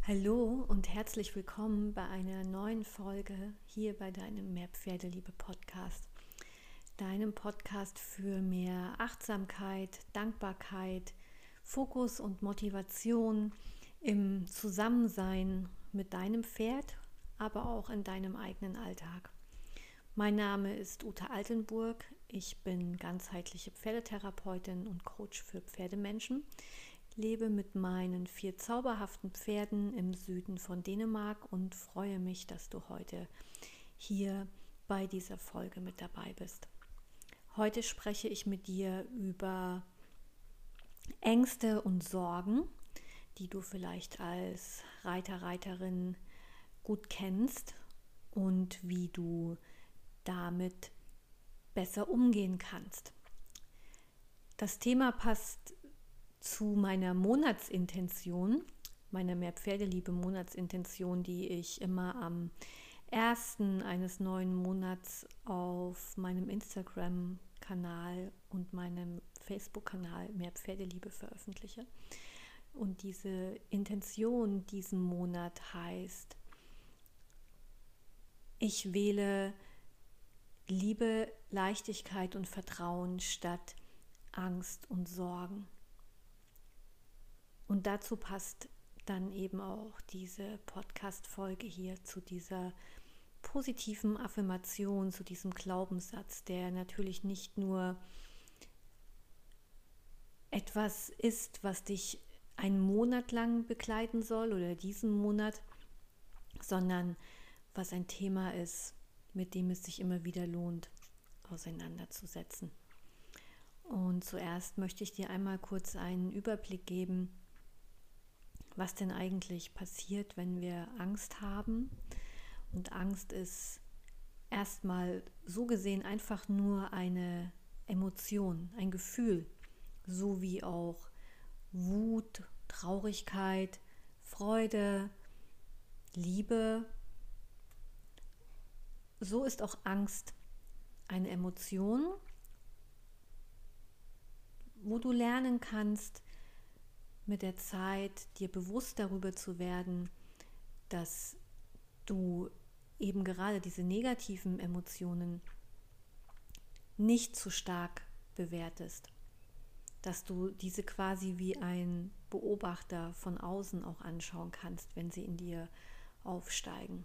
Hallo und herzlich willkommen bei einer neuen Folge hier bei deinem Mehr Pferdeliebe Podcast. Deinem Podcast für mehr Achtsamkeit, Dankbarkeit, Fokus und Motivation im Zusammensein mit deinem Pferd, aber auch in deinem eigenen Alltag. Mein Name ist Ute Altenburg. Ich bin ganzheitliche Pferdetherapeutin und Coach für Pferdemenschen. Lebe mit meinen 4 zauberhaften Pferden im Süden von Dänemark und freue mich, dass du heute hier bei dieser Folge mit dabei bist. Heute spreche ich mit dir über Ängste und Sorgen, die du vielleicht als Reiter, Reiterin gut kennst und wie du damit besser umgehen kannst. Das Thema passt zu meiner Monatsintention, meiner Mehr Pferdeliebe Monatsintention, die ich immer am 1. eines neuen Monats auf meinem Instagram-Kanal und meinem Facebook-Kanal Mehr Pferdeliebe veröffentliche. Und diese Intention diesen Monat heißt: Ich wähle Liebe, Leichtigkeit und Vertrauen statt Angst und Sorgen. Und dazu passt dann eben auch diese Podcast-Folge hier zu dieser positiven Affirmation, zu diesem Glaubenssatz, der natürlich nicht nur etwas ist, was dich einen Monat lang begleiten soll oder diesen Monat, sondern was ein Thema ist, mit dem es sich immer wieder lohnt, auseinanderzusetzen. Und zuerst möchte ich dir einmal kurz einen Überblick geben, was denn eigentlich passiert, wenn wir Angst haben. Und Angst ist erstmal so gesehen einfach nur eine Emotion, ein Gefühl, so wie auch Wut, Traurigkeit, Freude, Liebe. So ist auch Angst eine Emotion, wo du lernen kannst, mit der Zeit dir bewusst darüber zu werden, dass du eben gerade diese negativen Emotionen nicht zu stark bewertest, dass du diese quasi wie ein Beobachter von außen auch anschauen kannst, wenn sie in dir aufsteigen.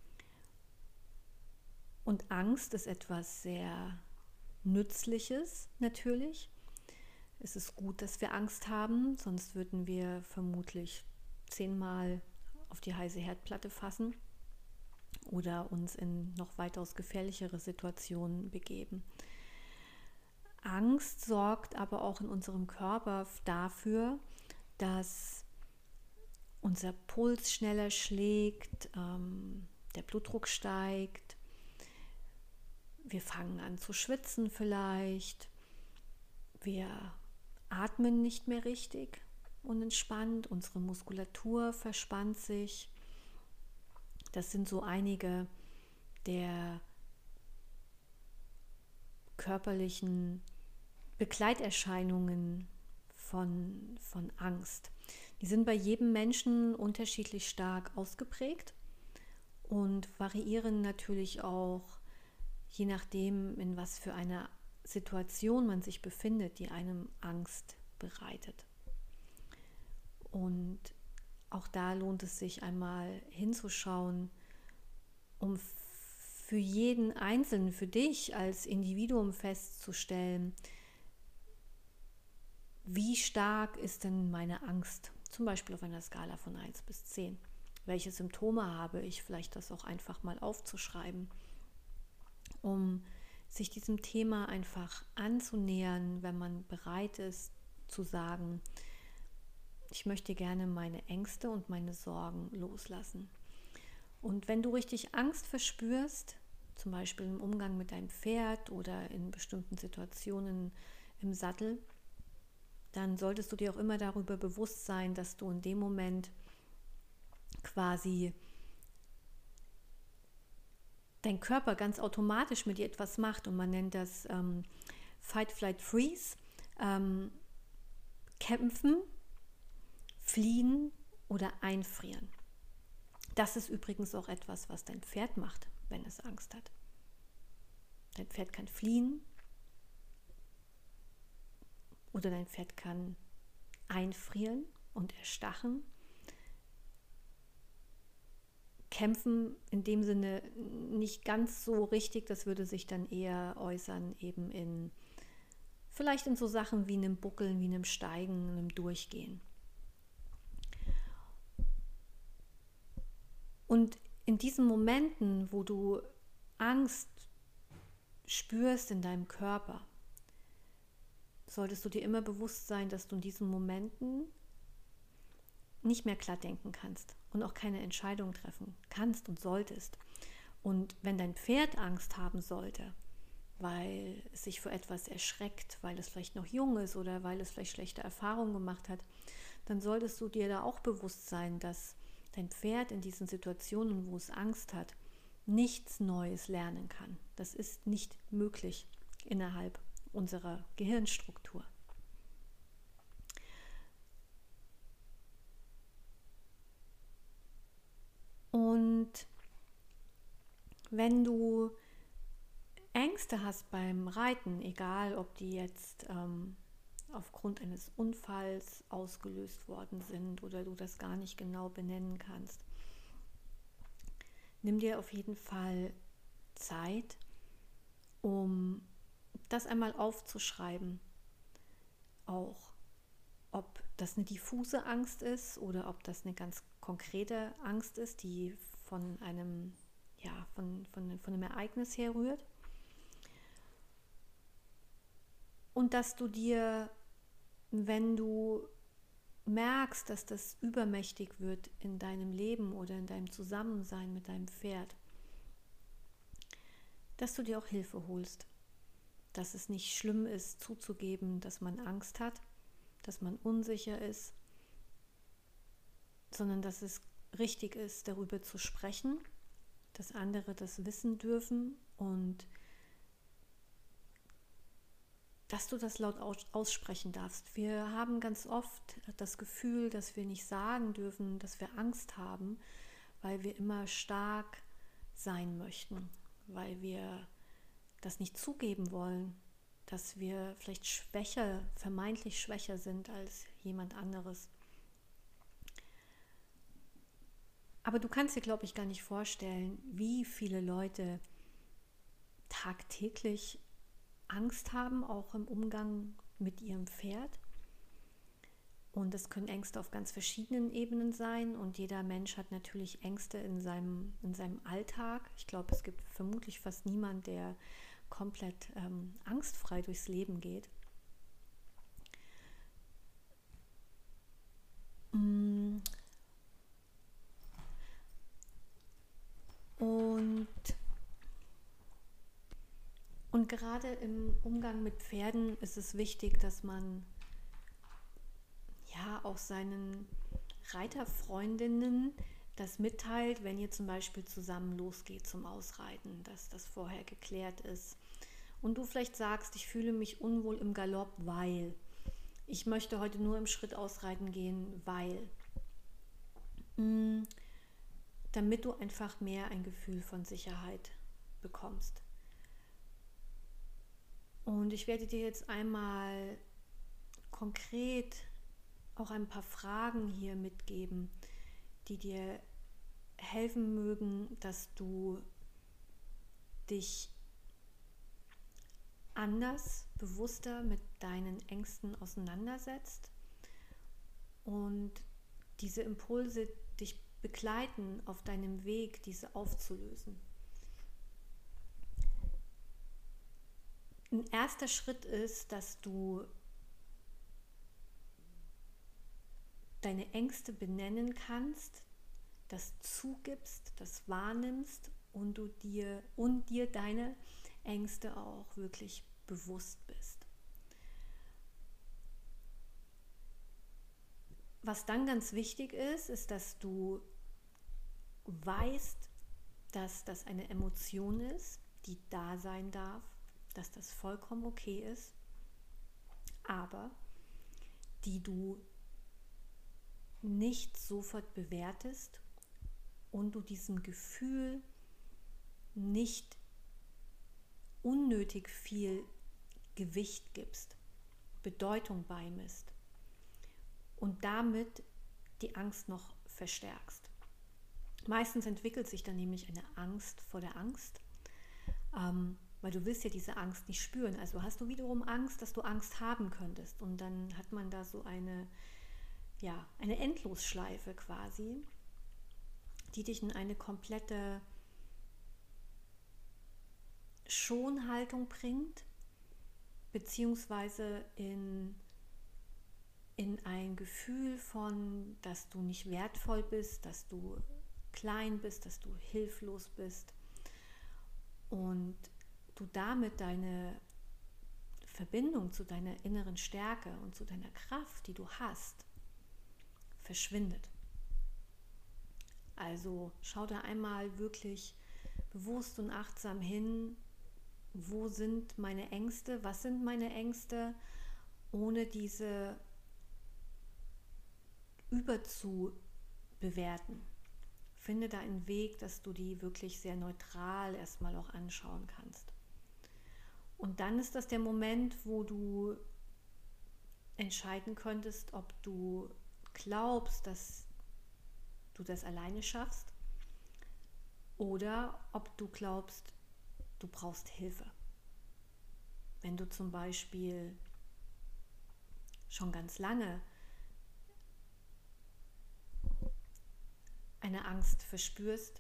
Und Angst ist etwas sehr Nützliches natürlich. Es ist gut, dass wir Angst haben, sonst würden wir vermutlich 10-mal auf die heiße Herdplatte fassen oder uns in noch weitaus gefährlichere Situationen begeben. Angst sorgt aber auch in unserem Körper dafür, dass unser Puls schneller schlägt, der Blutdruck steigt, wir fangen an zu schwitzen vielleicht, wir atmen nicht mehr richtig und entspannt, unsere Muskulatur verspannt sich. Das sind so einige der körperlichen Begleiterscheinungen von Angst. Die sind bei jedem Menschen unterschiedlich stark ausgeprägt und variieren natürlich auch je nachdem, in was für einer Situation man sich befindet, die einem Angst bereitet. Und auch da lohnt es sich einmal hinzuschauen, um für jeden Einzelnen, für dich als Individuum festzustellen, wie stark ist denn meine Angst, zum Beispiel auf einer Skala von 1 bis 10. Welche Symptome habe ich, vielleicht das auch einfach mal aufzuschreiben, um sich diesem Thema einfach anzunähern, wenn man bereit ist zu sagen, ich möchte gerne meine Ängste und meine Sorgen loslassen. Und wenn du richtig Angst verspürst, zum Beispiel im Umgang mit deinem Pferd oder in bestimmten Situationen im Sattel, dann solltest du dir auch immer darüber bewusst sein, dass du in dem Moment quasi dein Körper ganz automatisch mit dir etwas macht, und man nennt das Fight, Flight, Freeze, kämpfen, fliehen oder einfrieren. Das ist übrigens auch etwas, was dein Pferd macht, wenn es Angst hat. Dein Pferd kann fliehen oder dein Pferd kann einfrieren und erstarren. Kämpfen in dem Sinne nicht ganz so richtig, das würde sich dann eher äußern eben vielleicht in so Sachen wie einem Buckeln, wie einem Steigen, einem Durchgehen. Und in diesen Momenten, wo du Angst spürst in deinem Körper, solltest du dir immer bewusst sein, dass du in diesen Momenten nicht mehr klar denken kannst und auch keine Entscheidung treffen kannst und solltest. Und wenn dein Pferd Angst haben sollte, weil es sich vor etwas erschreckt, weil es vielleicht noch jung ist oder weil es vielleicht schlechte Erfahrungen gemacht hat, dann solltest du dir da auch bewusst sein, dass dein Pferd in diesen Situationen, wo es Angst hat, nichts Neues lernen kann. Das ist nicht möglich innerhalb unserer Gehirnstruktur. Und wenn du Ängste hast beim Reiten, egal ob die jetzt aufgrund eines Unfalls ausgelöst worden sind oder du das gar nicht genau benennen kannst, nimm dir auf jeden Fall Zeit, um das einmal aufzuschreiben. Auch ob das eine diffuse Angst ist oder ob das eine ganz konkrete Angst ist, die von einem Ereignis herrührt. Und dass du dir, wenn du merkst, dass das übermächtig wird in deinem Leben oder in deinem Zusammensein mit deinem Pferd, dass du dir auch Hilfe holst. Dass es nicht schlimm ist, zuzugeben, dass man Angst hat, dass man unsicher ist, sondern dass es richtig ist, darüber zu sprechen, dass andere das wissen dürfen und dass du das laut aussprechen darfst. Wir haben ganz oft das Gefühl, dass wir nicht sagen dürfen, dass wir Angst haben, weil wir immer stark sein möchten, weil wir das nicht zugeben wollen, dass wir vielleicht vermeintlich schwächer sind als jemand anderes. Aber du kannst dir, glaube ich, gar nicht vorstellen, wie viele Leute tagtäglich Angst haben, auch im Umgang mit ihrem Pferd. Und das können Ängste auf ganz verschiedenen Ebenen sein. Und jeder Mensch hat natürlich Ängste in seinem Alltag. Ich glaube, es gibt vermutlich fast niemand, der komplett angstfrei durchs Leben geht. Und gerade im Umgang mit Pferden ist es wichtig, dass man ja auch seinen Reiterfreundinnen das mitteilt, wenn ihr zum Beispiel zusammen losgeht zum Ausreiten, dass das vorher geklärt ist. Und du vielleicht sagst, ich fühle mich unwohl im Galopp, weil ich möchte heute nur im Schritt ausreiten gehen, weil. Damit du einfach mehr ein Gefühl von Sicherheit bekommst. Und ich werde dir jetzt einmal konkret auch ein paar Fragen hier mitgeben, die dir helfen mögen, dass du dich anders, bewusster mit deinen Ängsten auseinandersetzt und diese Impulse dich begleiten auf deinem Weg, diese aufzulösen. Ein erster Schritt ist, dass du deine Ängste benennen kannst, das zugibst, das wahrnimmst und dir deine Ängste auch wirklich bewusst bist. Was dann ganz wichtig ist, dass du weißt, dass das eine Emotion ist, die da sein darf, dass das vollkommen okay ist, aber die du nicht sofort bewertest und du diesem Gefühl nicht unnötig viel Gewicht gibst, Bedeutung beimisst und damit die Angst noch verstärkst. Meistens entwickelt sich dann nämlich eine Angst vor der Angst, weil du willst ja diese Angst nicht spüren. Also hast du wiederum Angst, dass du Angst haben könntest. Und dann hat man da so eine Endlosschleife quasi, die dich in eine komplette Schonhaltung bringt, beziehungsweise in ein Gefühl von, dass du nicht wertvoll bist, dass du klein bist, dass du hilflos bist und du damit deine Verbindung zu deiner inneren Stärke und zu deiner Kraft, die du hast, verschwindet. Also schau da einmal wirklich bewusst und achtsam hin, wo sind meine Ängste, was sind meine Ängste, ohne diese überzubewerten. Finde da einen Weg, dass du die wirklich sehr neutral erstmal auch anschauen kannst. Und dann ist das der Moment, wo du entscheiden könntest, ob du glaubst, dass du das alleine schaffst oder ob du glaubst, du brauchst Hilfe. Wenn du zum Beispiel schon ganz lange eine Angst verspürst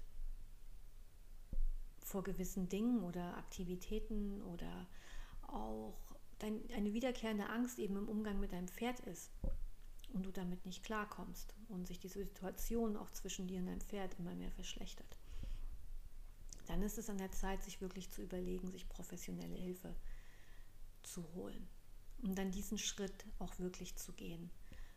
vor gewissen Dingen oder Aktivitäten oder auch eine wiederkehrende Angst eben im Umgang mit deinem Pferd ist und du damit nicht klarkommst und sich die Situation auch zwischen dir und deinem Pferd immer mehr verschlechtert, dann ist es an der Zeit, sich wirklich zu überlegen, sich professionelle Hilfe zu holen und dann diesen Schritt auch wirklich zu gehen.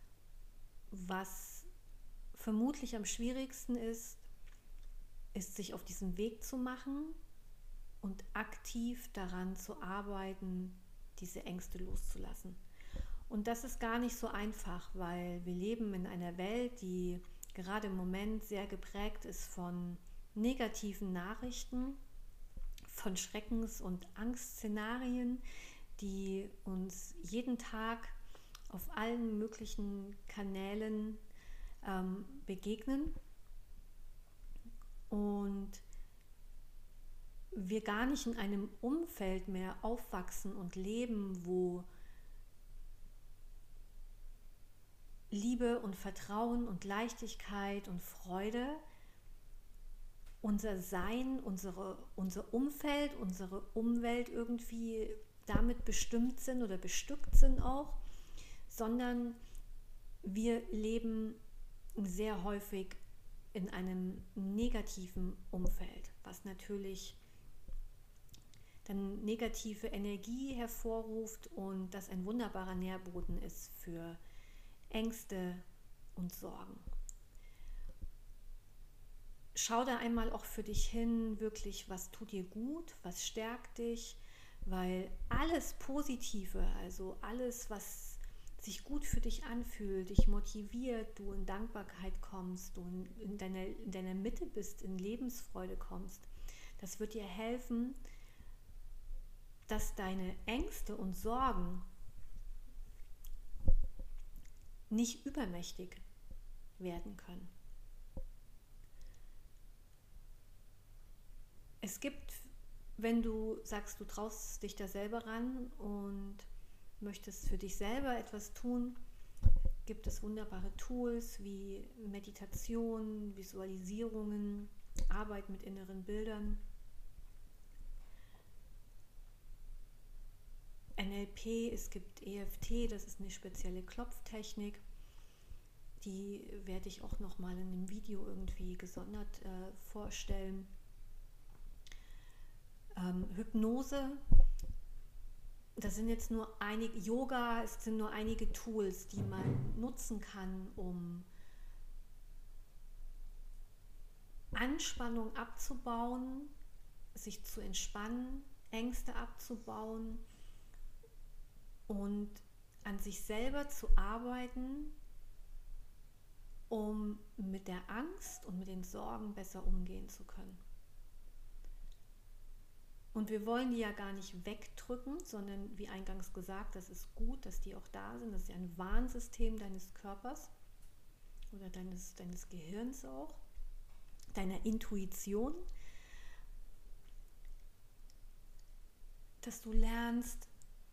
Was vermutlich am schwierigsten ist, sich auf diesen Weg zu machen und aktiv daran zu arbeiten, diese Ängste loszulassen. Und das ist gar nicht so einfach, weil wir leben in einer Welt, die gerade im Moment sehr geprägt ist von negativen Nachrichten, von Schreckens- und Angstszenarien, die uns jeden Tag auf allen möglichen Kanälen begegnen und wir gar nicht in einem Umfeld mehr aufwachsen und leben, wo Liebe und Vertrauen und Leichtigkeit und Freude unser Sein, unser Umfeld, unsere Umwelt irgendwie damit bestimmt sind oder bestückt sind auch, sondern wir leben sehr häufig in einem negativen Umfeld, was natürlich dann negative Energie hervorruft und das ein wunderbarer Nährboden ist für Ängste und Sorgen. Schau da einmal auch für dich hin, wirklich, was tut dir gut, was stärkt dich, weil alles Positive, also alles, was sich gut für dich anfühlt, dich motiviert, du in Dankbarkeit kommst, du in deiner Mitte bist, in Lebensfreude kommst, das wird dir helfen, dass deine Ängste und Sorgen nicht übermächtig werden können. Es gibt, wenn du sagst, du traust dich da selber ran und möchtest für dich selber etwas tun, gibt es wunderbare Tools wie Meditation, Visualisierungen, Arbeit mit inneren Bildern. NLP, es gibt EFT, das ist eine spezielle Klopftechnik. Die werde ich auch nochmal in einem Video irgendwie gesondert vorstellen. Hypnose, das sind jetzt nur einige, Yoga, es sind nur einige Tools, die man nutzen kann, um Anspannung abzubauen, sich zu entspannen, Ängste abzubauen und an sich selber zu arbeiten, um mit der Angst und mit den Sorgen besser umgehen zu können. Und wir wollen die ja gar nicht wegdrücken, sondern wie eingangs gesagt, das ist gut, dass die auch da sind. Das ist ja ein Warnsystem deines Körpers oder deines Gehirns auch, deiner Intuition, dass du lernst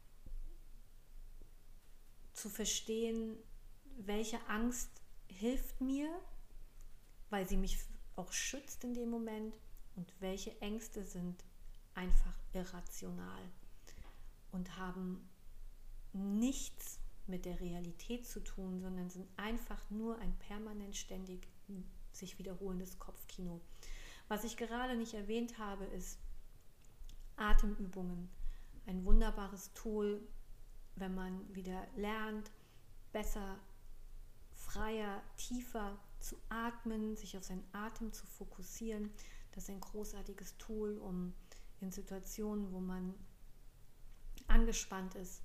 zu verstehen, welche Angst hilft mir, weil sie mich auch schützt in dem Moment, und welche Ängste sind einfach irrational und haben nichts mit der Realität zu tun, sondern sind einfach nur ein permanent ständig sich wiederholendes Kopfkino. Was ich gerade nicht erwähnt habe, ist Atemübungen. Ein wunderbares Tool, wenn man wieder lernt, besser, freier, tiefer zu atmen, sich auf seinen Atem zu fokussieren. Das ist ein großartiges Tool, um in Situationen, wo man angespannt ist,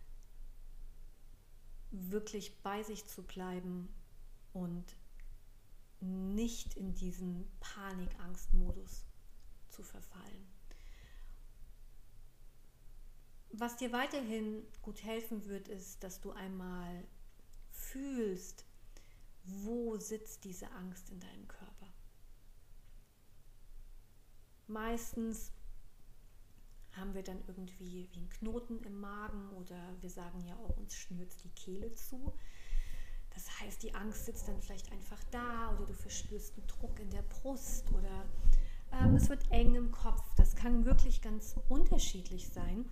wirklich bei sich zu bleiben und nicht in diesen Panik-Angst-Modus zu verfallen. Was dir weiterhin gut helfen wird, ist, dass du einmal fühlst, wo sitzt diese Angst in deinem Körper. Meistens haben wir dann irgendwie wie einen Knoten im Magen, oder wir sagen ja auch, uns schnürt die Kehle zu. Das heißt, die Angst sitzt dann vielleicht einfach da, oder du verspürst einen Druck in der Brust, oder es wird eng im Kopf. Das kann wirklich ganz unterschiedlich sein,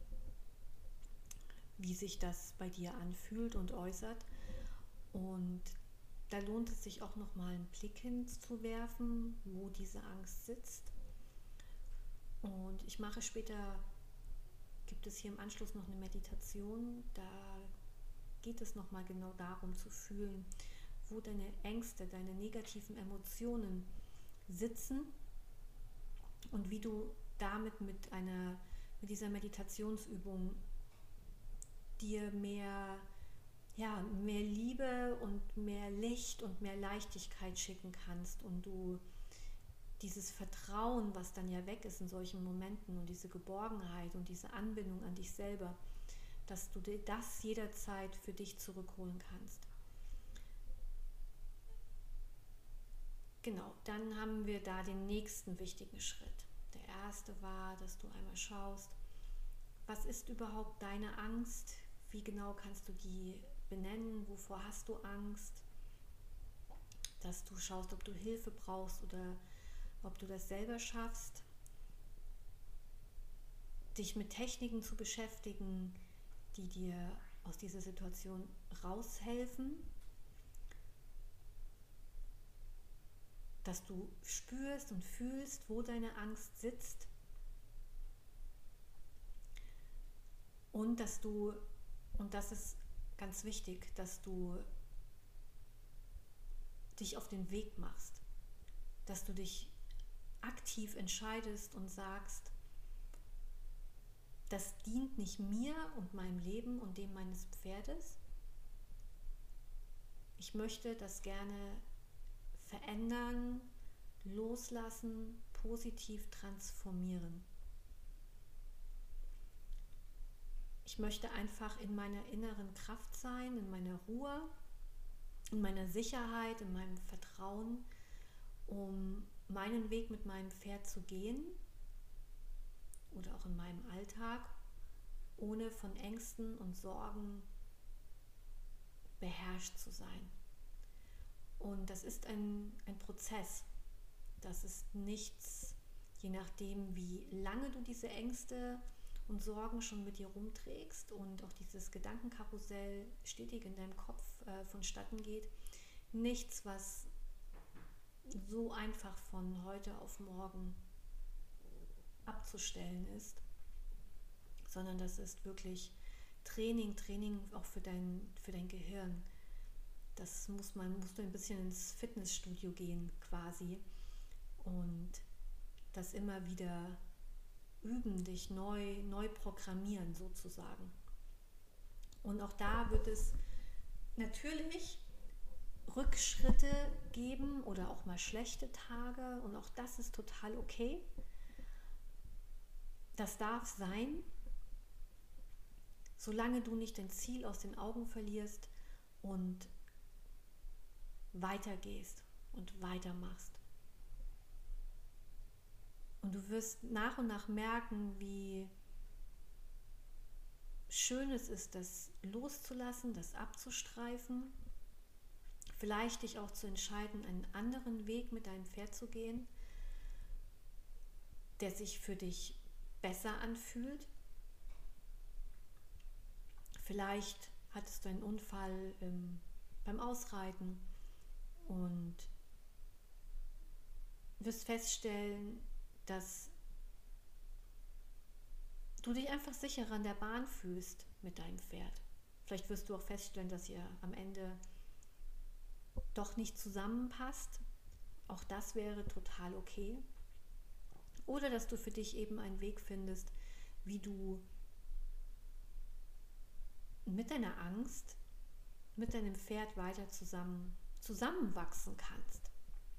wie sich das bei dir anfühlt und äußert. Und da lohnt es sich auch nochmal einen Blick hinzuwerfen, wo diese Angst sitzt. Und ich mache später, gibt es hier im Anschluss noch eine Meditation, da geht es nochmal genau darum zu fühlen, wo deine Ängste, deine negativen Emotionen sitzen und wie du damit mit dieser Meditationsübung dir mehr Liebe und mehr Licht und mehr Leichtigkeit schicken kannst, und du dieses Vertrauen, was dann ja weg ist in solchen Momenten, und diese Geborgenheit und diese Anbindung an dich selber, dass du dir das jederzeit für dich zurückholen kannst. Genau, dann haben wir da den nächsten wichtigen Schritt. Der erste war, dass du einmal schaust, was ist überhaupt deine Angst? Wie genau kannst du die benennen? Wovor hast du Angst? Dass du schaust, ob du Hilfe brauchst oder ob du das selber schaffst. Dich mit Techniken zu beschäftigen, die dir aus dieser Situation raushelfen. Dass du spürst und fühlst, wo deine Angst sitzt. Und dass du, und das ist ganz wichtig, dass du dich auf den Weg machst. Dass du dich aktiv entscheidest und sagst, das dient nicht mir und meinem Leben und dem meines Pferdes. Ich möchte das gerne verändern, loslassen, positiv transformieren. Ich möchte einfach in meiner inneren Kraft sein, in meiner Ruhe, in meiner Sicherheit, in meinem Vertrauen, um meinen Weg mit meinem Pferd zu gehen oder auch in meinem Alltag, ohne von Ängsten und Sorgen beherrscht zu sein. Und das ist ein Prozess. Das ist nichts, je nachdem, wie lange du diese Ängste und Sorgen schon mit dir rumträgst und auch dieses Gedankenkarussell stetig in deinem Kopf vonstatten geht. Nichts, was so einfach von heute auf morgen abzustellen ist, sondern das ist wirklich Training auch für dein Gehirn. Das musst du ein bisschen ins Fitnessstudio gehen quasi und das immer wieder üben, dich neu programmieren sozusagen. Und auch da wird es natürlich Rückschritte geben oder auch mal schlechte Tage und auch das ist total okay. Das darf sein, solange du nicht dein Ziel aus den Augen verlierst und weitergehst und weitermachst. Und du wirst nach und nach merken, wie schön es ist, das loszulassen, das abzustreifen, vielleicht dich auch zu entscheiden, einen anderen Weg mit deinem Pferd zu gehen, der sich für dich besser anfühlt. Vielleicht hattest du einen Unfall beim Ausreiten und wirst feststellen, dass du dich einfach sicherer an der Bahn fühlst mit deinem Pferd. Vielleicht wirst du auch feststellen, dass ihr am Ende doch nicht zusammenpasst. Auch das wäre total okay. Oder dass du für dich eben einen Weg findest, wie du mit deiner Angst, mit deinem Pferd weiter zusammenwachsen kannst.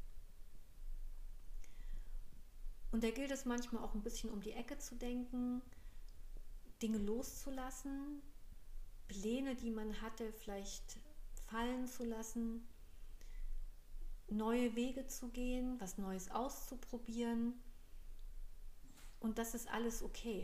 Und da gilt es manchmal auch ein bisschen um die Ecke zu denken, Dinge loszulassen, Pläne, die man hatte, vielleicht fallen zu lassen, neue Wege zu gehen, was Neues auszuprobieren. Und das ist alles okay.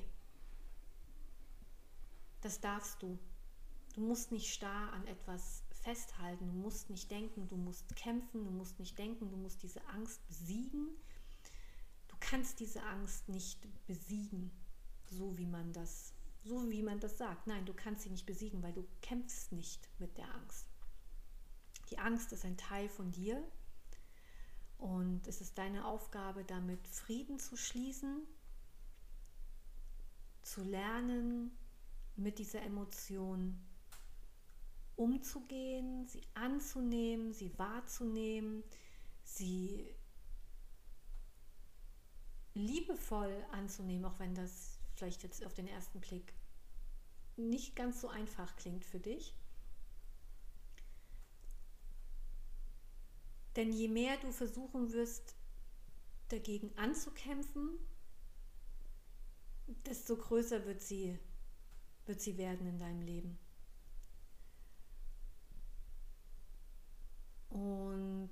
Das darfst du. Du musst nicht starr an etwas festhalten, du musst nicht denken, du musst kämpfen, du musst nicht denken, du musst diese Angst besiegen. Du kannst diese Angst nicht besiegen, so wie man das sagt. Nein, du kannst sie nicht besiegen, weil du kämpfst nicht mit der Angst. Die Angst ist ein Teil von dir und es ist deine Aufgabe, damit Frieden zu schließen, zu lernen, mit dieser Emotion umzugehen, sie anzunehmen, sie wahrzunehmen, sie liebevoll anzunehmen, auch wenn das vielleicht jetzt auf den ersten Blick nicht ganz so einfach klingt für dich. Denn je mehr du versuchen wirst, dagegen anzukämpfen, desto größer wird sie werden in deinem Leben. Und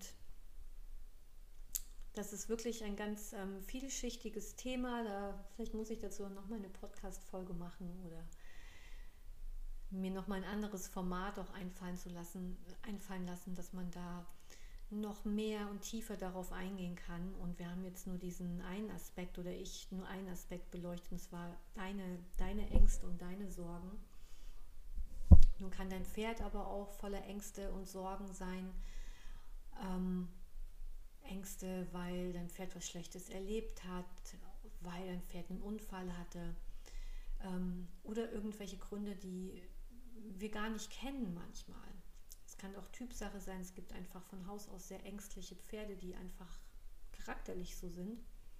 das ist wirklich ein ganz vielschichtiges Thema. Vielleicht muss ich dazu nochmal eine Podcast-Folge machen oder mir nochmal ein anderes Format auch einfallen lassen, dass man da noch mehr und tiefer darauf eingehen kann. Und wir haben jetzt nur diesen einen Aspekt oder ich nur einen Aspekt beleuchtet, und zwar deine Ängste und deine Sorgen. Nun kann dein Pferd aber auch voller Ängste und Sorgen sein. Ängste, weil dein Pferd was Schlechtes erlebt hat, weil dein Pferd einen Unfall hatte oder irgendwelche Gründe, die wir gar nicht kennen manchmal. Es kann auch Typsache sein, es gibt einfach von Haus aus sehr ängstliche Pferde, die einfach charakterlich so sind.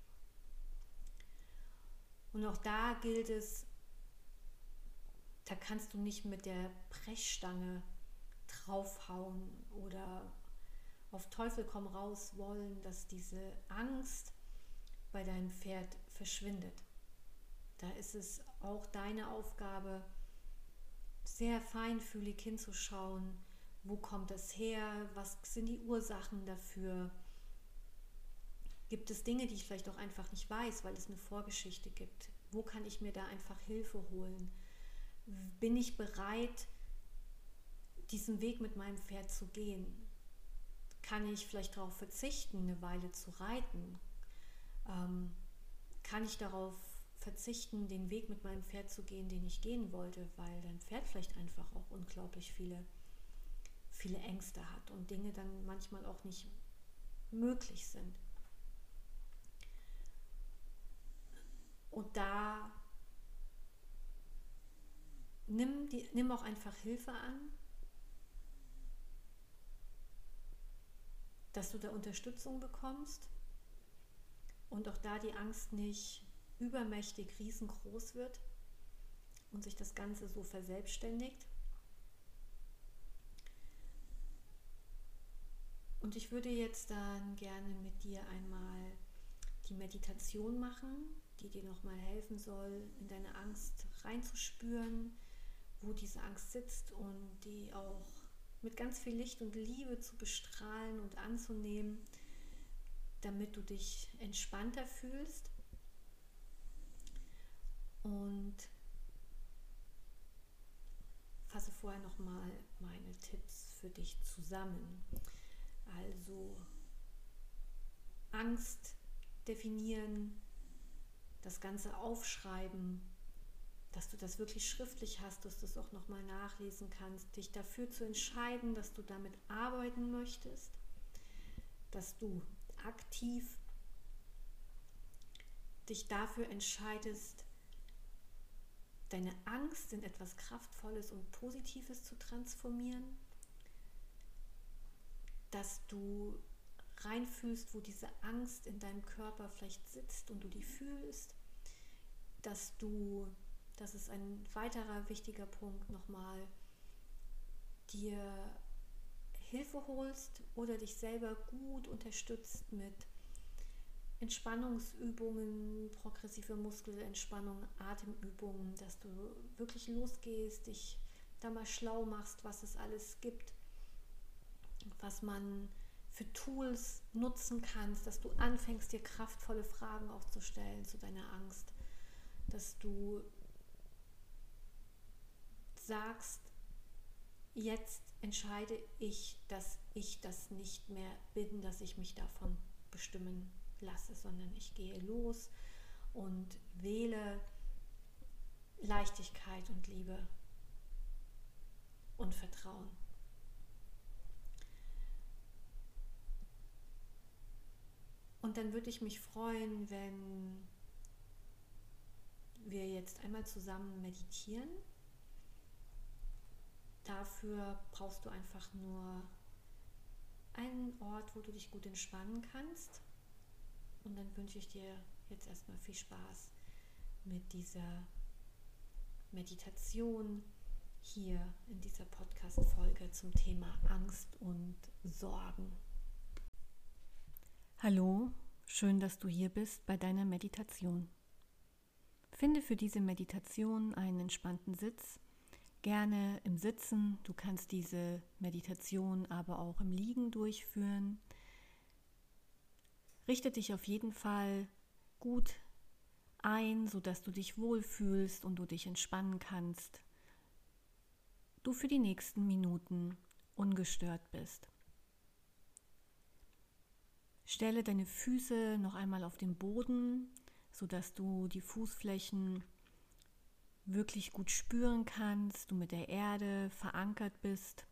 Und auch da gilt es, da kannst du nicht mit der Brechstange draufhauen oder auf Teufel komm raus wollen, dass diese Angst bei deinem Pferd verschwindet. Da ist es auch deine Aufgabe, sehr feinfühlig hinzuschauen, wo kommt das her, was sind die Ursachen dafür. Gibt es Dinge, die ich vielleicht auch einfach nicht weiß, weil es eine Vorgeschichte gibt? Wo kann ich mir da einfach Hilfe holen? Bin ich bereit, diesen Weg mit meinem Pferd zu gehen? Kann ich vielleicht darauf verzichten, eine Weile zu reiten? Kann ich darauf verzichten, den Weg mit meinem Pferd zu gehen, den ich gehen wollte, weil dein Pferd vielleicht einfach auch unglaublich viele Ängste hat und Dinge dann manchmal auch nicht möglich sind. Und da nimm auch einfach Hilfe an, dass du da Unterstützung bekommst und auch da die Angst nicht übermächtig riesengroß wird und sich das Ganze so verselbstständigt. Und ich würde jetzt dann gerne mit dir einmal die Meditation machen, die dir nochmal helfen soll, in deine Angst reinzuspüren, wo diese Angst sitzt und die auch mit ganz viel Licht und Liebe zu bestrahlen und anzunehmen, damit du dich entspannter fühlst. Und fasse vorher nochmal meine Tipps für dich zusammen. Also Angst definieren, das Ganze aufschreiben, dass du das wirklich schriftlich hast, dass du es auch nochmal nachlesen kannst, dich dafür zu entscheiden, dass du damit arbeiten möchtest, dass du aktiv dich dafür entscheidest, deine Angst in etwas Kraftvolles und Positives zu transformieren, dass du reinfühlst, wo diese Angst in deinem Körper vielleicht sitzt und du die fühlst, das ist ein weiterer wichtiger Punkt nochmal, dir Hilfe holst oder dich selber gut unterstützt mit Entspannungsübungen, progressive Muskelentspannung, Atemübungen, dass du wirklich losgehst, dich da mal schlau machst, was es alles gibt, was man für Tools nutzen kannst, dass du anfängst, dir kraftvolle Fragen auch zu stellen zu deiner Angst, dass du sagst, jetzt entscheide ich, dass ich das nicht mehr bin, dass ich mich davon bestimmen lasse, sondern ich gehe los und wähle Leichtigkeit und Liebe und Vertrauen. Und dann würde ich mich freuen, wenn wir jetzt einmal zusammen meditieren. Dafür brauchst du einfach nur einen Ort, wo du dich gut entspannen kannst. Und dann wünsche ich dir jetzt erstmal viel Spaß mit dieser Meditation hier in dieser Podcast-Folge zum Thema Angst und Sorgen. Hallo, schön, dass du hier bist bei deiner Meditation. Finde für diese Meditation einen entspannten Sitz, gerne im Sitzen. Du kannst diese Meditation aber auch im Liegen durchführen. Richte dich auf jeden Fall gut ein, sodass du dich wohlfühlst und du dich entspannen kannst. Du für die nächsten Minuten ungestört bist. Stelle deine Füße noch einmal auf den Boden, sodass du die Fußflächen wirklich gut spüren kannst, du mit der Erde verankert bist.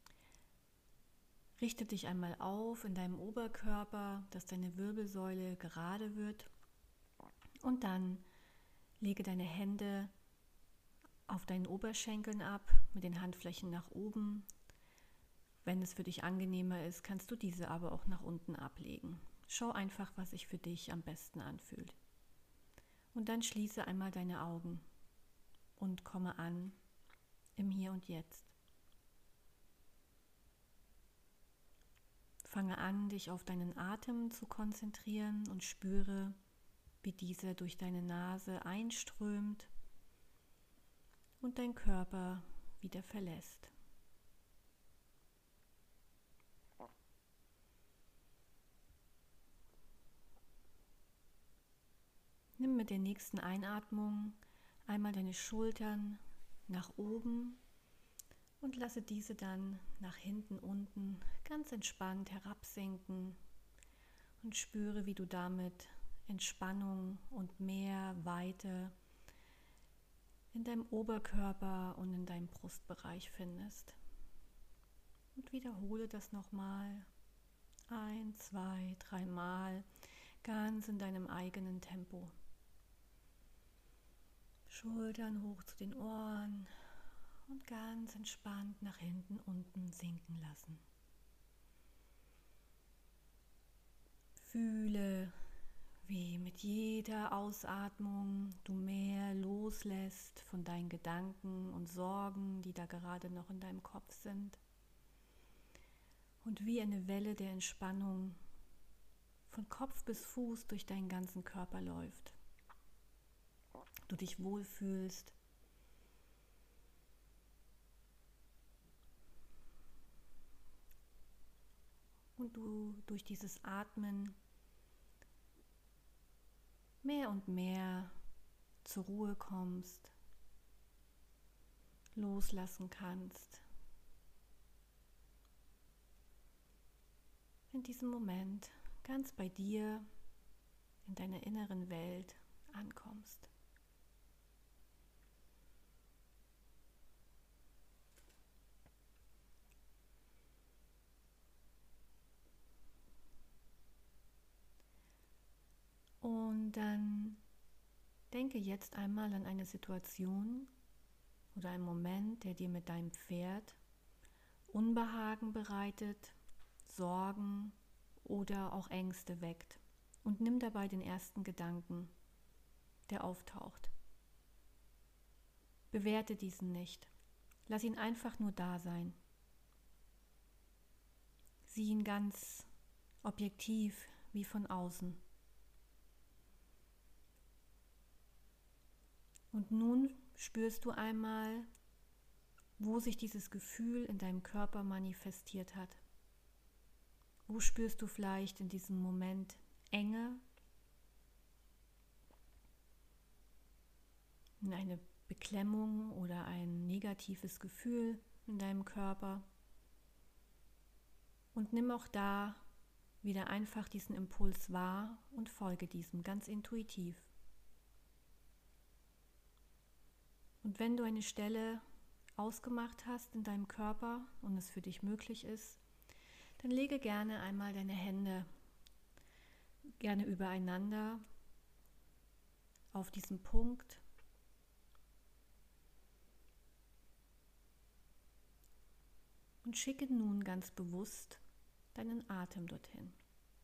Richte dich einmal auf in deinem Oberkörper, dass deine Wirbelsäule gerade wird. Und dann lege deine Hände auf deinen Oberschenkeln ab, mit den Handflächen nach oben. Wenn es für dich angenehmer ist, kannst du diese aber auch nach unten ablegen. Schau einfach, was sich für dich am besten anfühlt. Und dann schließe einmal deine Augen und komme an im Hier und Jetzt. Fange an, dich auf deinen Atem zu konzentrieren und spüre, wie dieser durch deine Nase einströmt und dein Körper wieder verlässt. Nimm mit der nächsten Einatmung einmal deine Schultern nach oben und lasse diese dann nach hinten unten ganz entspannt herabsinken und spüre, wie du damit Entspannung und mehr Weite in deinem Oberkörper und in deinem Brustbereich findest. Und wiederhole das nochmal 1, 2, 3 Mal ganz in deinem eigenen Tempo. Schultern hoch zu den Ohren und ganz entspannt nach hinten unten sinken lassen. Fühle, wie mit jeder Ausatmung du mehr loslässt von deinen Gedanken und Sorgen, die da gerade noch in deinem Kopf sind. und wie eine Welle der Entspannung von Kopf bis Fuß durch deinen ganzen Körper läuft. Du dich wohlfühlst. Und du durch dieses Atmen mehr und mehr zur Ruhe kommst, loslassen kannst. In diesem Moment ganz bei dir, in deiner inneren Welt ankommst. Und dann denke jetzt einmal an eine Situation oder einen Moment, der dir mit deinem Pferd Unbehagen bereitet, Sorgen oder auch Ängste weckt. Und nimm dabei den ersten Gedanken, der auftaucht. Bewerte diesen nicht. Lass ihn einfach nur da sein. Sieh ihn ganz objektiv wie von außen. Und nun spürst du einmal, wo sich dieses Gefühl in deinem Körper manifestiert hat. Wo spürst du vielleicht in diesem Moment Enge, eine Beklemmung oder ein negatives Gefühl in deinem Körper? Und nimm auch da wieder einfach diesen Impuls wahr und folge diesem ganz intuitiv. Und wenn du eine Stelle ausgemacht hast in deinem Körper und es für dich möglich ist, dann lege gerne einmal deine Hände gerne übereinander auf diesen Punkt und schicke nun ganz bewusst deinen Atem dorthin.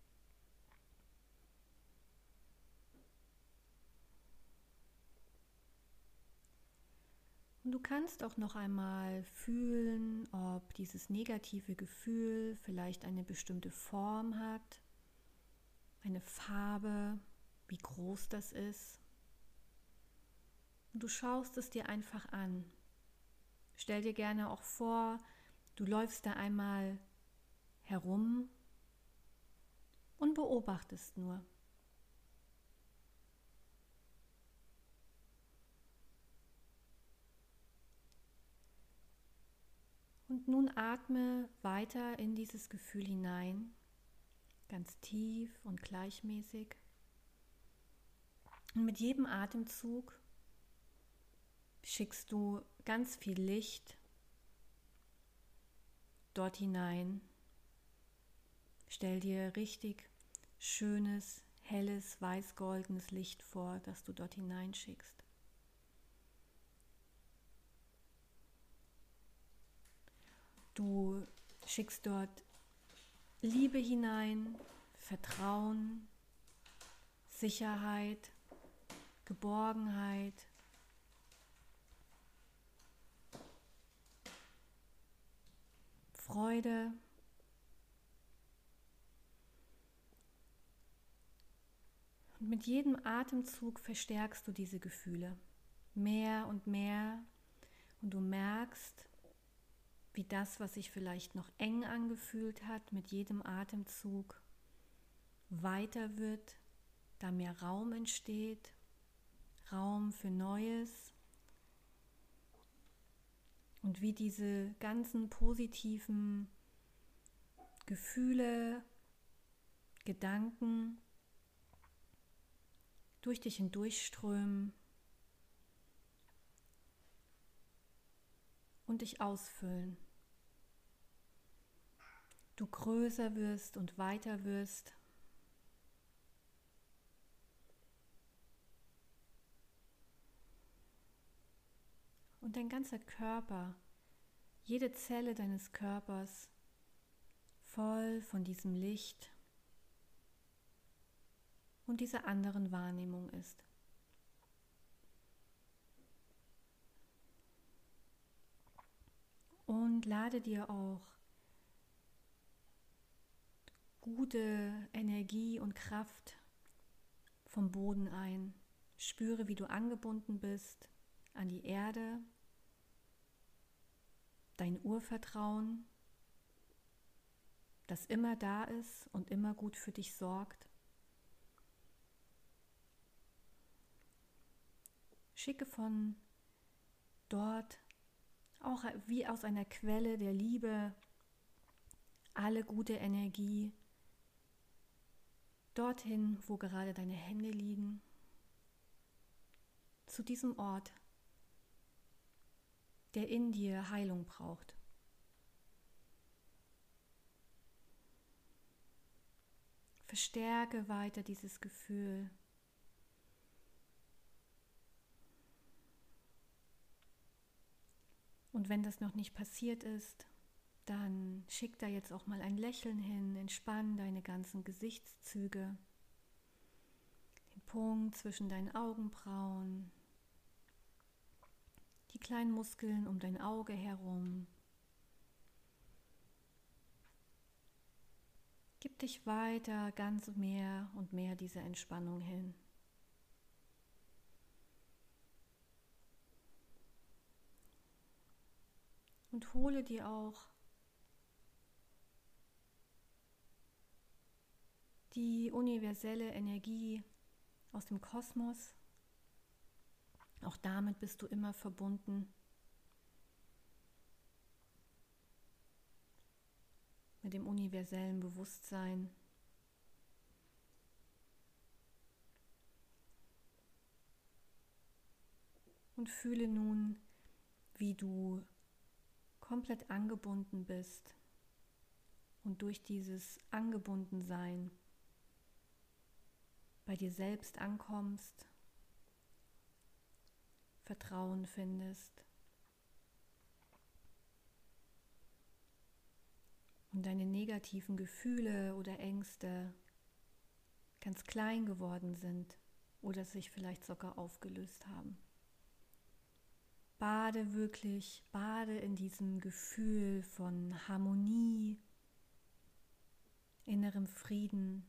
Und du kannst auch noch einmal fühlen, ob dieses negative Gefühl vielleicht eine bestimmte Form hat, eine Farbe, wie groß das ist. Und du schaust es dir einfach an. Stell dir gerne auch vor, du läufst da einmal herum und beobachtest nur. Und nun atme weiter in dieses Gefühl hinein, ganz tief und gleichmäßig. Und mit jedem Atemzug schickst du ganz viel Licht dort hinein. Stell dir richtig schönes, helles, weiß-goldenes Licht vor, das du dort hineinschickst. Du schickst dort Liebe hinein, Vertrauen, Sicherheit, Geborgenheit, Freude. Und mit jedem Atemzug verstärkst du diese Gefühle mehr und mehr und du merkst, wie das, was sich vielleicht noch eng angefühlt hat, mit jedem Atemzug weiter wird, da mehr Raum entsteht, Raum für Neues und wie diese ganzen positiven Gefühle, Gedanken durch dich hindurchströmen und dich ausfüllen. Du größer wirst und weiter wirst. Und dein ganzer Körper, jede Zelle deines Körpers voll von diesem Licht und dieser anderen Wahrnehmung ist. Und lade dir auch gute Energie und Kraft vom Boden ein. Spüre, wie du angebunden bist an die Erde, dein Urvertrauen, das immer da ist und immer gut für dich sorgt. Schicke von dort, auch wie aus einer Quelle der Liebe, alle gute Energie dorthin, wo gerade deine Hände liegen, zu diesem Ort, der in dir Heilung braucht. Verstärke weiter dieses Gefühl. Und wenn das noch nicht passiert ist, dann schick da jetzt auch mal ein Lächeln hin, entspann deine ganzen Gesichtszüge, den Punkt zwischen deinen Augenbrauen, die kleinen Muskeln um dein Auge herum. Gib dich weiter ganz mehr und mehr dieser Entspannung hin. Und hole dir auch die universelle Energie aus dem Kosmos. Auch damit bist du immer verbunden. Mit dem universellen Bewusstsein. Und fühle nun, wie du komplett angebunden bist und durch dieses Angebundensein bei dir selbst ankommst, Vertrauen findest und deine negativen Gefühle oder Ängste ganz klein geworden sind oder sich vielleicht sogar aufgelöst haben. Bade in diesem Gefühl von Harmonie, innerem Frieden.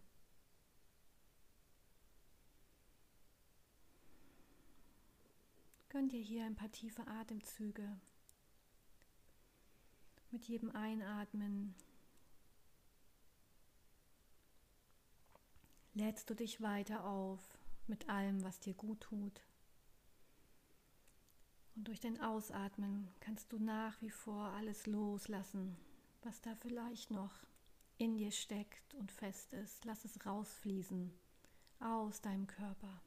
Gönn dir hier ein paar tiefe Atemzüge. Mit jedem Einatmen lädst du dich weiter auf mit allem, was dir gut tut. Und durch dein Ausatmen kannst du nach wie vor alles loslassen, was da vielleicht noch in dir steckt und fest ist. Lass es rausfließen aus deinem Körper.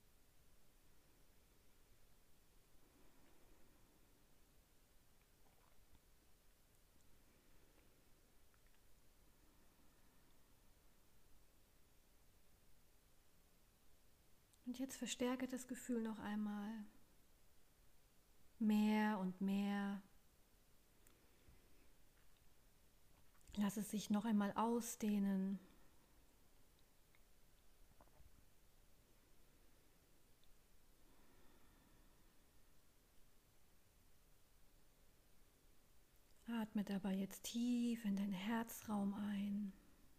Und jetzt verstärke das Gefühl noch einmal. Mehr und mehr. Lass es sich noch einmal ausdehnen. Atme dabei jetzt tief in deinen Herzraum ein.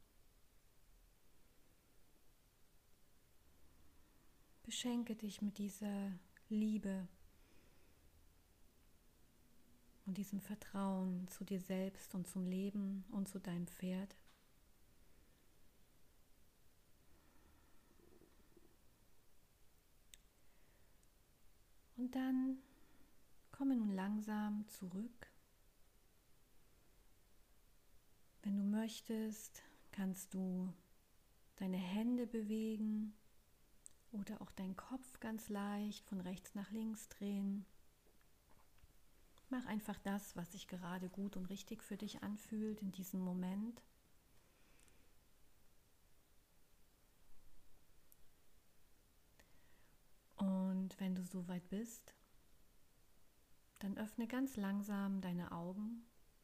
Beschenke dich mit dieser Liebe und diesem Vertrauen zu dir selbst und zum Leben und zu deinem Pferd. Und dann komme nun langsam zurück. Wenn du möchtest, kannst du deine Hände bewegen oder auch deinen Kopf ganz leicht von rechts nach links drehen. Mach einfach das, was sich gerade gut und richtig für dich anfühlt in diesem Moment. Und wenn du soweit bist, dann öffne ganz langsam deine Augen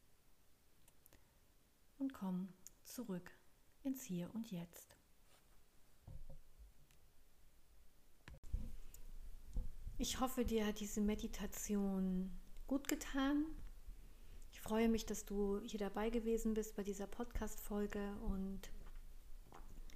und komm zurück ins Hier und Jetzt. Ich hoffe, dir hat diese Meditation gut getan. Ich freue mich, dass du hier dabei gewesen bist bei dieser Podcast-Folge und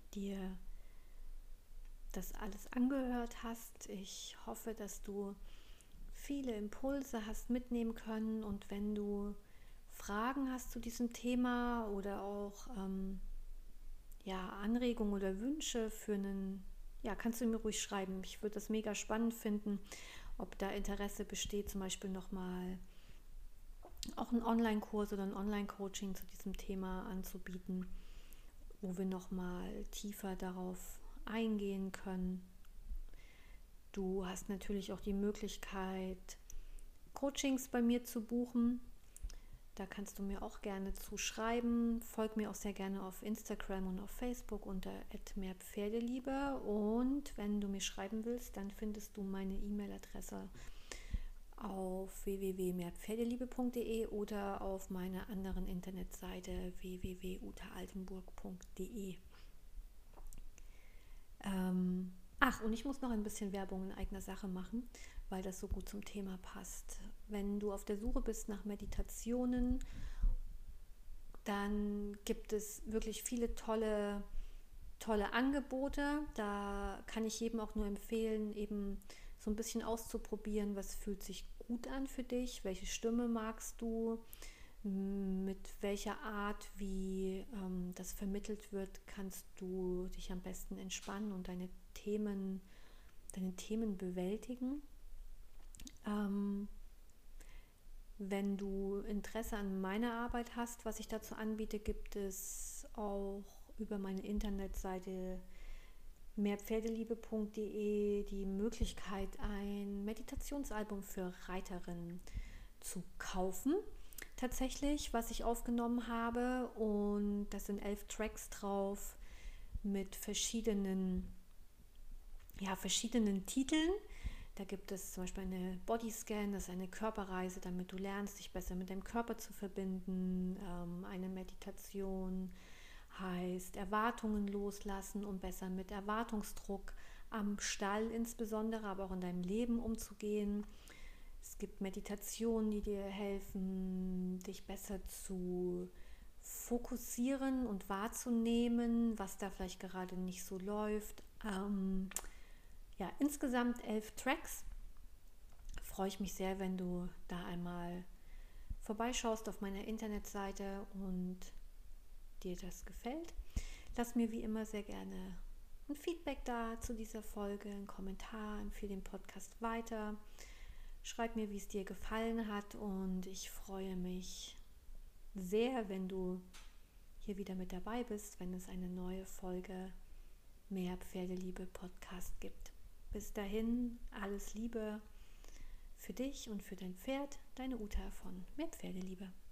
dir das alles angehört hast. Ich hoffe, dass du viele Impulse hast mitnehmen können, und wenn du Fragen hast zu diesem Thema oder auch Anregungen oder Wünsche für kannst du mir ruhig schreiben. Ich würde das mega spannend finden, ob da Interesse besteht, zum Beispiel nochmal auch einen Online-Kurs oder ein Online-Coaching zu diesem Thema anzubieten, wo wir nochmal tiefer darauf eingehen können. Du hast natürlich auch die Möglichkeit, Coachings bei mir zu buchen. Da kannst du mir auch gerne zuschreiben. Folg mir auch sehr gerne auf Instagram und auf Facebook unter @mehrpferdeliebe. Und wenn du mir schreiben willst, dann findest du meine E-Mail-Adresse auf www.mehrpferdeliebe.de oder auf meiner anderen Internetseite www.utaaltenburg.de. Und ich muss noch ein bisschen Werbung in eigener Sache machen, weil das so gut zum Thema passt. Wenn du auf der Suche bist nach Meditationen, dann gibt es wirklich viele tolle Angebote. Da kann ich jedem auch nur empfehlen, eben so ein bisschen auszuprobieren, was fühlt sich gut an für dich, welche Stimme magst du, mit welcher Art, wie das vermittelt wird, kannst du dich am besten entspannen und deine Themen bewältigen. Wenn du Interesse an meiner Arbeit hast, was ich dazu anbiete, gibt es auch über meine Internetseite mehrpferdeliebe.de die Möglichkeit, ein Meditationsalbum für Reiterinnen zu kaufen. Tatsächlich, was ich aufgenommen habe, und da sind 11 Tracks drauf mit verschiedenen Titeln. Da gibt es zum Beispiel eine Bodyscan, das ist eine Körperreise, damit du lernst, dich besser mit deinem Körper zu verbinden. Eine Meditation heißt Erwartungen loslassen, um besser mit Erwartungsdruck am Stall insbesondere, aber auch in deinem Leben umzugehen. Es gibt Meditationen, die dir helfen, dich besser zu fokussieren und wahrzunehmen, was da vielleicht gerade nicht so läuft. Insgesamt 11 Tracks. Freue ich mich sehr, wenn du da einmal vorbeischaust auf meiner Internetseite und dir das gefällt. Lass mir wie immer sehr gerne ein Feedback da zu dieser Folge, einen Kommentar, empfehle den Podcast weiter. Schreib mir, wie es dir gefallen hat, und ich freue mich sehr, wenn du hier wieder mit dabei bist, wenn es eine neue Folge Mehr Pferdeliebe Podcast gibt. Bis dahin, alles Liebe für dich und für dein Pferd, deine Uta von Mehr Pferdeliebe.